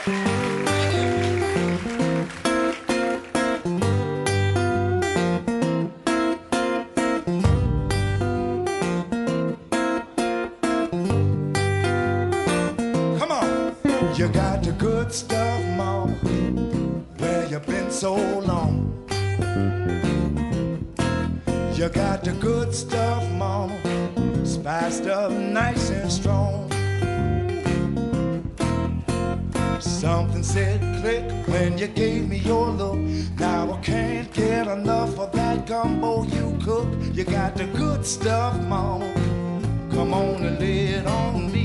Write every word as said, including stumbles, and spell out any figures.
Come on. You got the good stuff, mama, where you been so long. You got the good stuff, mama, spiced up nice and strong. Something said click when you gave me your look. Now I can't get enough of that gumbo you cook. You got the good stuff, mama, come on and lay it on me.